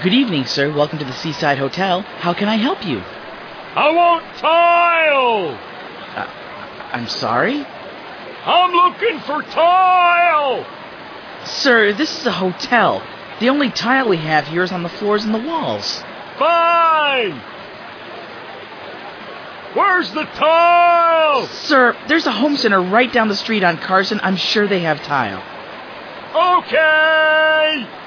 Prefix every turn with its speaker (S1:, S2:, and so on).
S1: Good evening, sir. Welcome to the Seaside Hotel. How can I help you?
S2: I want tile!
S1: I'm sorry?
S2: I'm looking for tile!
S1: Sir, this is a hotel. The only tile we have here is on the floors and the walls.
S2: Fine! Where's the tile?
S1: Sir, there's a home center right down the street on Carson. I'm sure they have tile.
S2: Okay!